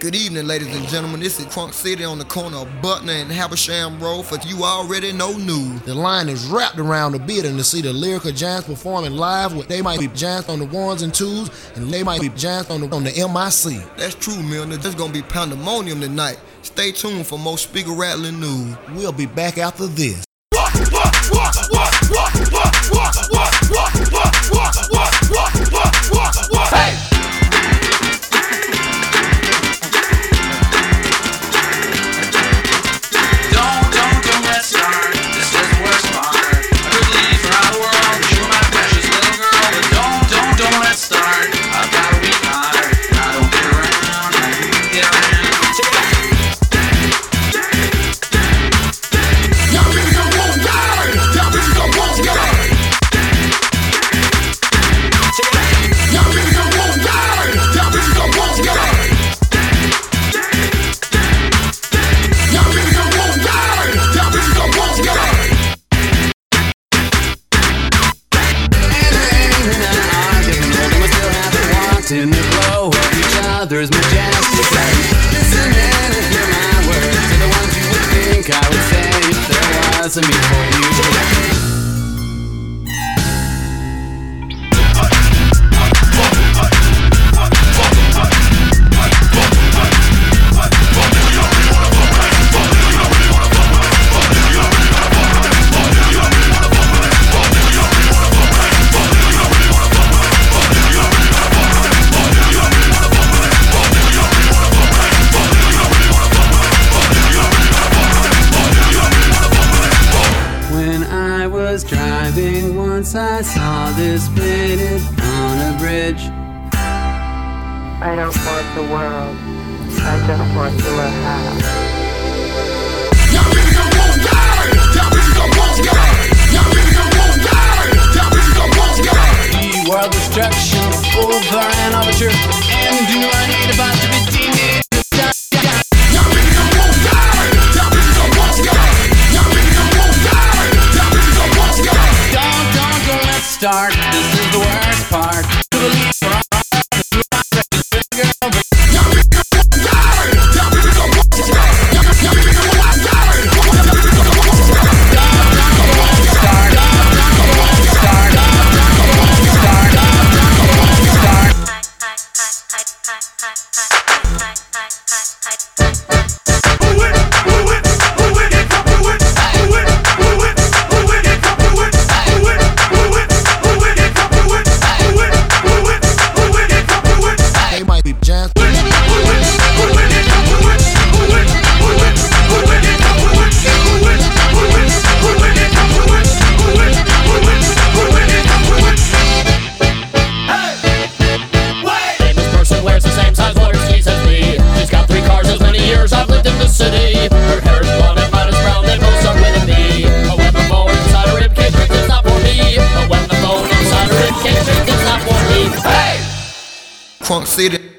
Good evening, ladies and gentlemen. This is Crunk City on the corner of Butner and Habersham Road. For you already know news. The line is wrapped around the building to see the Lyrical Giants performing live. They might be Giants on the ones and twos, and they might be Giants on the MIC. That's true, Milner. There's gonna be pandemonium tonight. Stay tuned for more speaker rattling news. We'll be back after this. Hey! In the glow of each other's majestic sight. Listen and hear my words to the ones you would think I would say if there was a me for you. Driving once I saw this painted on a bridge. I don't want the world, I just want to learn how. Y'all really don't want God! Y'all really don't want God! Y'all really don't want God! Y'all really don't want God! The world destruction over and overture. And do I need a bunch of it? Y'all really don't want God! Y'all really don't want God! Y'all really don't want God! Y'all really don't want God! Don't let's start. This is the worst part. To believe for all the girl. Y'all really don't want God! Y'all really don't want God! Y'all really don't want God! Y'all really don't want God! Don't let's start. Don't let's start. They might be Giants. Famous person wears the same size water skis as me. She's got 3 cars, as many years I've lived in the city. Her hair is blonde and mine is brown, they both start with a B. But when the bone inside her ribcage rings, it's not for me. But when the bone inside her ribcage rings, it's not for me. Hey! Crunk City.